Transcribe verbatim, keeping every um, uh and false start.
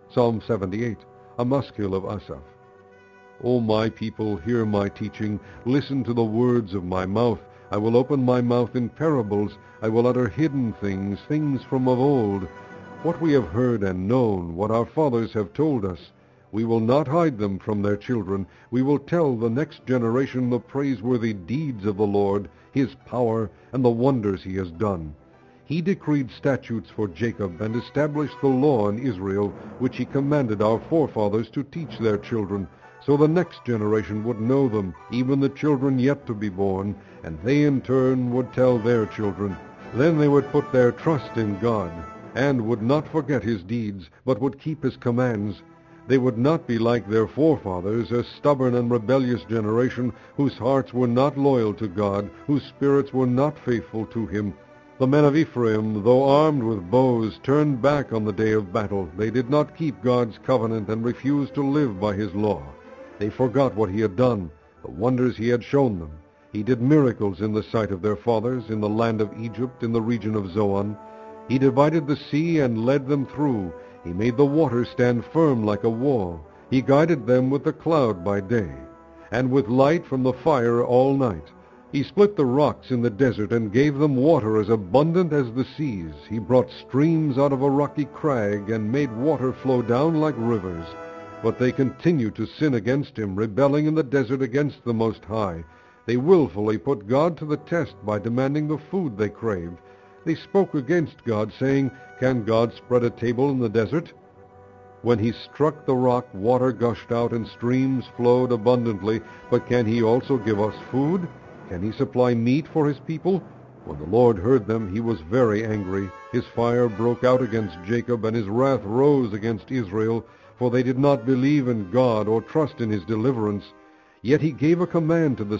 Psalm seventy-eight, a maskil of Asaph. O my people, hear my teaching. Listen to the words of my mouth. I will open my mouth in parables. I will utter hidden things, things from of old. What we have heard and known, what our fathers have told us. We will not hide them from their children. We will tell the next generation the praiseworthy deeds of the Lord, his power, and the wonders he has done. He decreed statutes for Jacob and established the law in Israel, which he commanded our forefathers to teach their children, so the next generation would know them, even the children yet to be born, and they in turn would tell their children. Then they would put their trust in God, and would not forget his deeds, but would keep his commands. They would not be like their forefathers, a stubborn and rebellious generation, whose hearts were not loyal to God, whose spirits were not faithful to him. The men of Ephraim, though armed with bows, turned back on the day of battle. They did not keep God's covenant and refused to live by his law. They forgot what he had done, the wonders he had shown them. He did miracles in the sight of their fathers, in the land of Egypt, in the region of Zoan. He divided the sea and led them through. He made the water stand firm like a wall. He guided them with the cloud by day, and with light from the fire all night. He split the rocks in the desert and gave them water as abundant as the seas. He brought streams out of a rocky crag and made water flow down like rivers. But they continued to sin against him, rebelling in the desert against the Most High. They willfully put God to the test by demanding the food they craved. They spoke against God, saying, "Can God spread a table in the desert?" When he struck the rock, water gushed out and streams flowed abundantly. But can he also give us food? Can he supply meat for his people? When the Lord heard them, he was very angry. His fire broke out against Jacob, and his wrath rose against Israel, for they did not believe in God or trust in his deliverance. Yet he gave a command to the